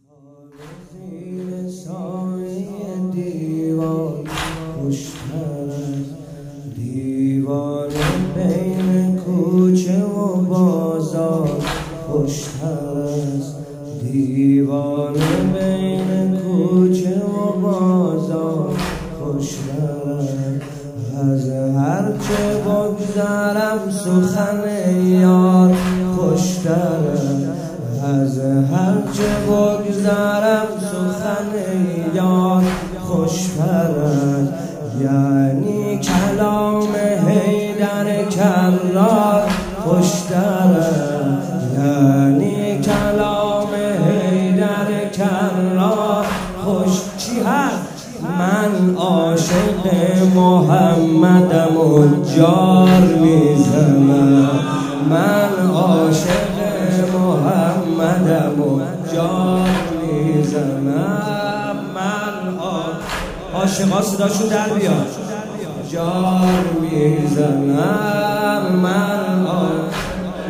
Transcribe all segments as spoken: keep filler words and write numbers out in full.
زیر سایه دیوار خوشتر از دیوار بین کوچه و بازار، خوشتر از دیوار بین کوچه و بازار، خوشتر از هرچه بگذرم سخن یار، خوشتر از هرچه بگذرم سخن یار، خوشتر یعنی کلام حیدر کرار، خوشتر یعنی کلام حیدر کرار. خوش چی هست؟ من عاشق محمدم و جار میزنم، من عاشق محمدم و جار میزنم، من عاشقا صداشو در بیار، جار میزنم، من عاشق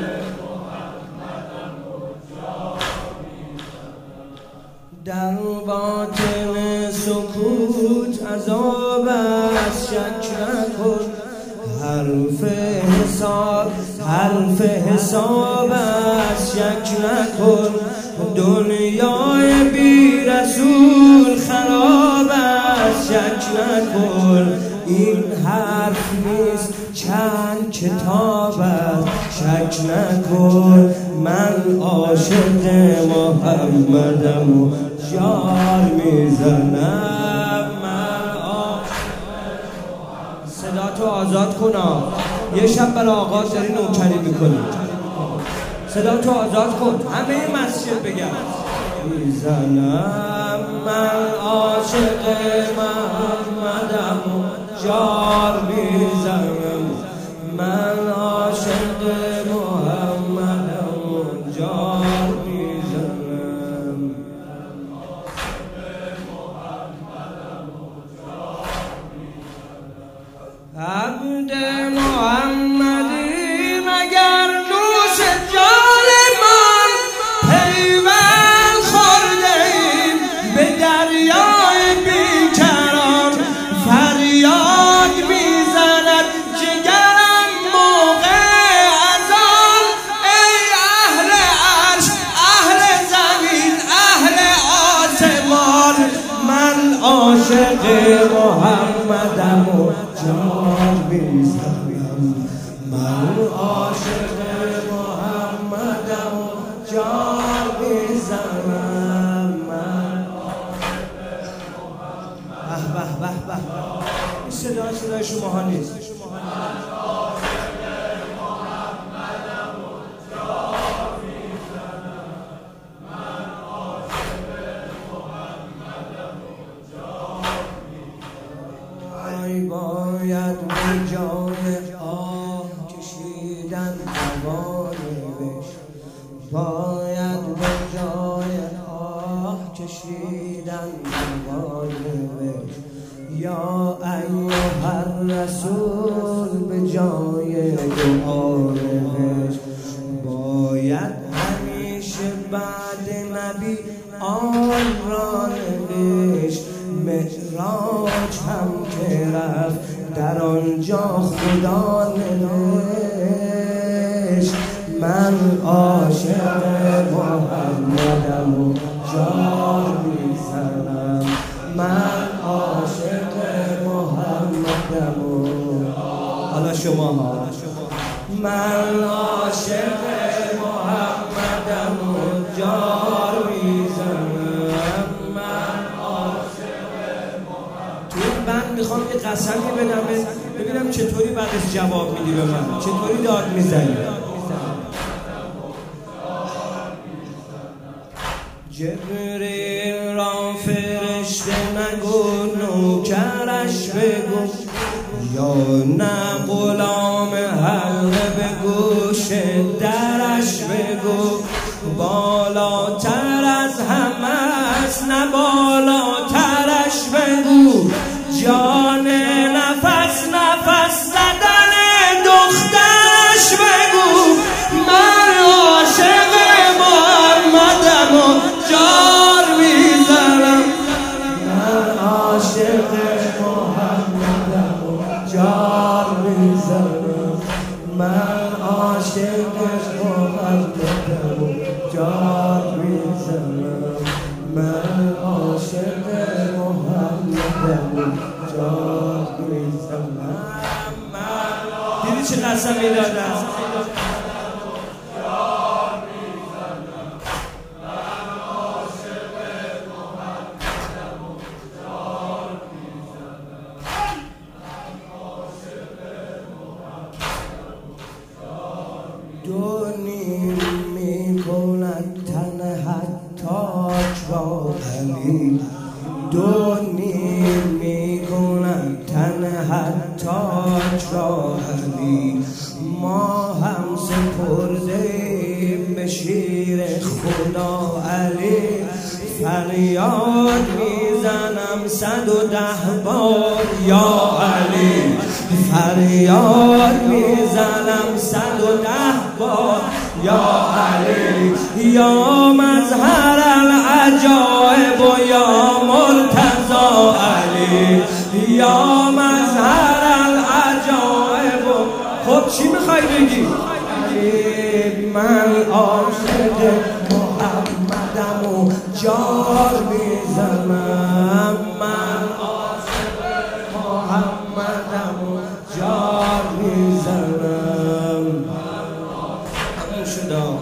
در باطن سکوت عذاب از شک نکن، حرف حساب حرف حساب از شک نکن، دنیای بی رسول خراب از شک نکن، این حرف نیست چند کتاب از شک نکن، من عاشق محمدم و جار میزنم، من صدا تو آزاد کن، یه شب برای آقا داری نوکری میکنی، صدا تو آزاد کن، همه مسجد بگم میزنم، من عاشق محمدم و جار میزنم، من عاشق محمدم و جار میزنم، عبد محمدی مگر نوش جان من، پیوند خورده ایم به دریای بیکران، فریاد میزند جگرم موقع اذان، ای اهل عرش اهل زمین اهل آسمان، من عاشق محمدم و جار میزنم، من عاشق محمدم و جار میزنم، من به به به به این صدا صدای شماها نیست، باید به جای آه کشیدن توانش، باید به جای آه کشیدن توانش، یا ایها الرسول به جای دعایش، باید همیشه بعد نبی آن را نوشت، معراج هم که رفت در آنجا خدا نوشت، من عاشق محمدم و جار میزنم، من عاشق محمدم و حالا شما ها، من عاشق محمدم و جار میزنم، من من میخوام یه قسمی بدم ببینم چطوری بعدش جواب میدی به من، چطوری داد میزنی. جبریل را فرشته نگو، نوکرش بگو، یا نه غلام حلقه به گوش درش بگو، بالاتر از همه است نه بالاترش بگو، جان نفس نفس زدن دخترش بگو، من عاشق محمدم و جار میزنم، من عاشق محمدم جان میزنم. دیدی چه قسم میدادم؟ دونی میکند تن حتاج را علی، دونی میکند تن حتاج را علی. ما هم سپردیم به شیر خدا علی، فریاد میزنم صد و ده بار یا علی، فریاد میزنم صد و ده بار یا علی. یا مظهر العجائب و یا مرتضی علی، یا مظهر العجائب. خب چی میخوای بگی؟ من عاشق محمدم و جار میزنم، من عاشق محمدم و جار میزنم. همون شدا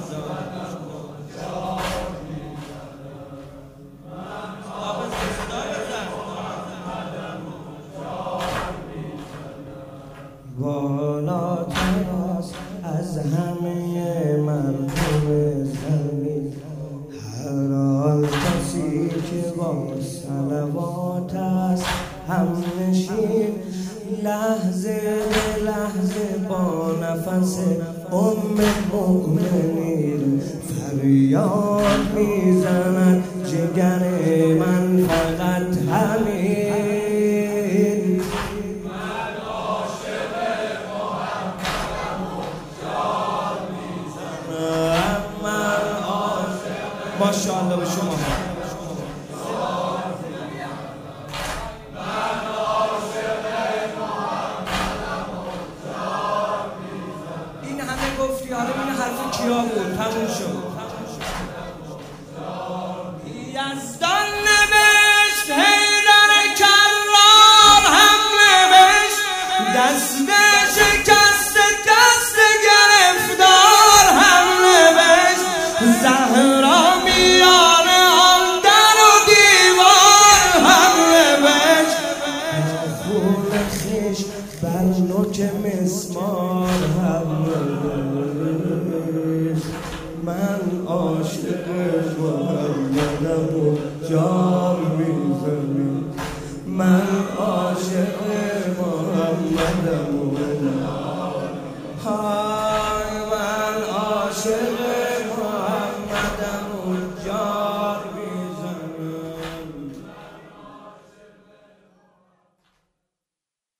بالاتر است از همه مردم زمین، هر آن کسی که با صلوات است همنشین. لحظه به لحظه با نفس ام مؤمنین فریاد میزند جگر من فقط همین. ماشاءالله به شما. این همه گفتی، حالا این حرف کیا بود؟ تموم شد. یزدان نوشت، حیدر کرار هم نوشت، دست شکست دست گرفتار هم نوشت. زهرا میان آن در و دیوار هم نوشت، خون خیش بر نوک مسمار هم نوشت. من عاشق محمدم و جان میزنم، من عاشق محمدم و های من عاشق